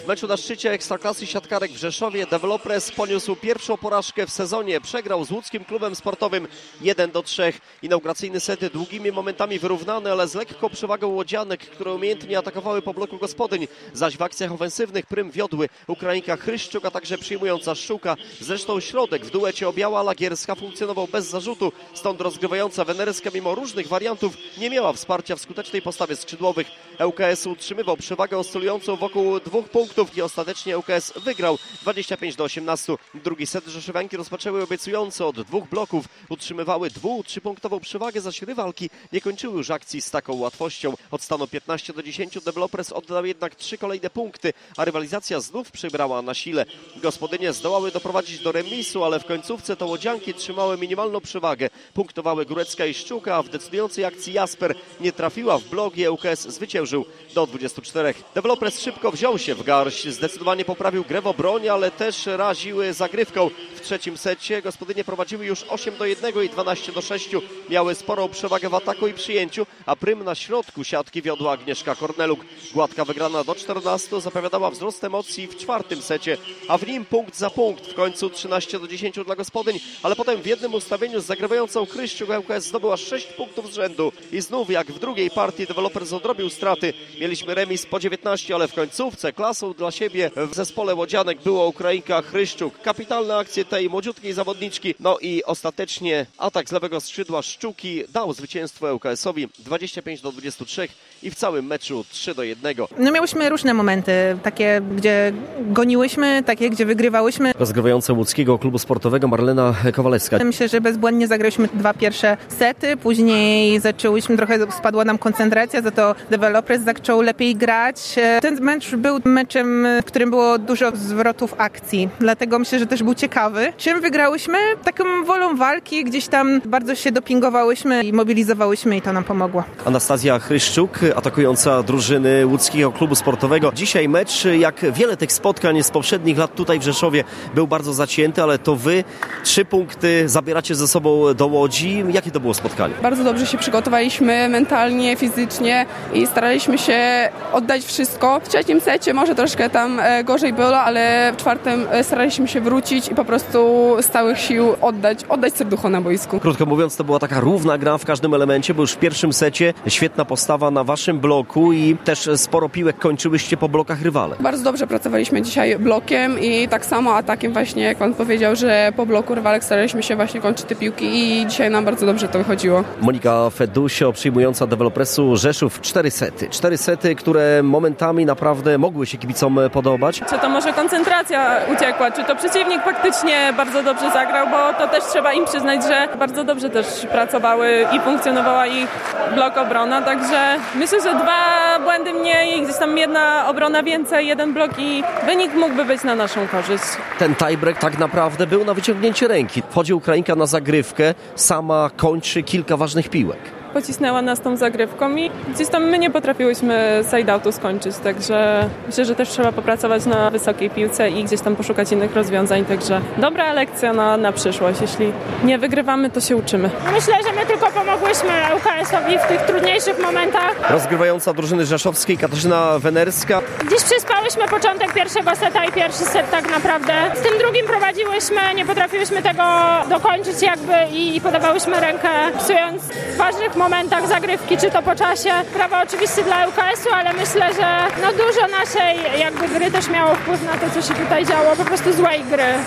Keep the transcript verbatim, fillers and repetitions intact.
W meczu na szczycie Ekstraklasy siatkarek w Rzeszowie Developers poniósł pierwszą porażkę w sezonie. Przegrał z łódzkim klubem sportowym jeden do trzech. Inauguracyjny set długimi momentami wyrównany, ale z lekką przewagą łodzianek, które umiejętnie atakowały po bloku gospodyń. Zaś w akcjach ofensywnych prym wiodły Ukrainka Chryszczuk, a także przyjmująca Szczuka. Zresztą środek w duecie Obiała-Lagierska funkcjonował bez zarzutu. Stąd rozgrywająca Wenerska mimo różnych wariantów nie miała wsparcia w skutecznej postawie skrzydłowych. ŁKS utrzymywał przewagę oscylującą wokół dwóch punktów i ostatecznie ŁKS wygrał dwadzieścia pięć do osiemnastu. Drugi set rzeszowianki rozpoczęły obiecująco od dwóch bloków. Utrzymywały dwu-, trzypunktową przewagę, zaś rywalki nie kończyły już akcji z taką łatwością. Od stanu piętnaście do dziesięciu Developers oddał jednak trzy kolejne punkty, a rywalizacja znów przybrała na sile. Gospodynie zdołały doprowadzić do remisu, ale w końcówce to łodzianki trzymały minimalną przewagę. Punktowały Górecka i Szczuka, a w decydującej akcji Jasper nie trafiła w blok i ŁKS zwyciężył do dwudziestu czterech. Developers szybko wziął się w garść, zdecydowanie poprawił grę w obronie, ale też raziły zagrywką. W trzecim secie gospodynie prowadziły już osiem do jednego i dwanaście do sześciu. Miały sporą przewagę w ataku i przyjęciu, a prym na środku siatki wiodła Agnieszka Korneluk. Gładka wygrana do czternastu zapowiadała wzrost emocji w czwartym secie, a w nim punkt za punkt. W końcu trzynaście do dziesięciu dla gospodyń, ale potem w jednym ustawieniu z zagrywającą Chryszczuk ŁKS zdobyła sześć punktów z rzędu. I znów jak w drugiej partii Developers odrobił straty. Mieliśmy remis po dziewiętnaście, ale w końcówce klasą dla siebie w zespole łodzianek była Ukrainka Chryszczuk. Kapitalne akcje tej młodziutkiej zawodniczki. No i ostatecznie atak z lewego skrzydła Szczuki dał zwycięstwo ŁKS-owi dwadzieścia pięć do dwudziestu trzech i w całym meczu trzy do jednego. No miałyśmy różne momenty, takie gdzie goniłyśmy, takie gdzie wygrywałyśmy. Rozgrywająca łódzkiego klubu sportowego Marlena Kowalewska. Myślę, że bezbłędnie zagrałyśmy dwa pierwsze sety, później zaczęłyśmy, trochę spadła nam koncentracja, za to Developers zaczął lepiej grać. Ten mecz był meczem, w którym było dużo zwrotów akcji, dlatego myślę, że też był ciekawy. Czym wygrałyśmy? Taką wolą walki, gdzieś tam bardzo się dopingowałyśmy i mobilizowałyśmy i to nam pomogło. Anastazja Chryszczuk, atakująca drużyny łódzkiego klubu sportowego. Dzisiaj mecz, jak wiele tych spotkań z poprzednich lat tutaj w Rzeszowie, był bardzo zacięty, ale to wy trzy punkty zabieracie ze sobą do Łodzi. Jakie to było spotkanie? Bardzo dobrze się przygotowaliśmy mentalnie, fizycznie i staraliśmy się oddać wszystko. W trzecim secie może troszkę tam gorzej było, ale w czwartym staraliśmy się wrócić i po prostu z całych sił oddać, oddać serducho na boisku. Krótko mówiąc, to była taka równa gra w każdym elemencie, bo już w pierwszym secie świetna postawa na waszym bloku i też sporo piłek kończyłyście po blokach rywale. Bardzo dobrze pracowaliśmy dzisiaj blokiem i tak samo atakiem właśnie, jak pan powiedział, że po bloku rywalek staraliśmy się właśnie kończyć te piłki i dzisiaj nam bardzo dobrze to wychodziło. Monika Fedusio, przyjmująca Developersu Rzeszów, cztery sety. Cztery sety, które momentami naprawdę mogły się kibicom podobać. Czy to może koncentracja uciekła, czy to przeciwnik faktycznie bardzo dobrze zagrał, bo to też trzeba im przyznać, że bardzo dobrze też pracowały i funkcjonowała ich blok obrona, także myślę, że dwa błędy mniej, gdzieś tam jedna obrona więcej, jeden blok i wynik mógłby być na naszą korzyść. Ten tiebreak tak naprawdę był na wyciągnięcie ręki. Wchodzi Ukrainka na zagrywkę, sama kończy kilka ważnych piłek. Pocisnęła nas tą zagrywką i gdzieś tam my nie potrafiłyśmy side-outu skończyć, także myślę, że też trzeba popracować na wysokiej piłce i gdzieś tam poszukać innych rozwiązań, także dobra lekcja na, na przyszłość. Jeśli nie wygrywamy, to się uczymy. Myślę, że my tylko pomogłyśmy ŁKS-owi w tych trudniejszych momentach. Rozgrywająca drużyny rzeszowskiej Katarzyna Wenerska. Gdzieś przespałyśmy początek pierwszego seta i pierwszy set tak naprawdę. Z tym drugim prowadziłyśmy, nie potrafiłyśmy tego dokończyć jakby i podawałyśmy rękę, psując w ważnych momentach zagrywki, czy to po czasie. Prawa oczywiście dla ŁKS-u, ale myślę, że no dużo naszej jakby gry też miało wpływ na to, co się tutaj działo, po prostu złej gry.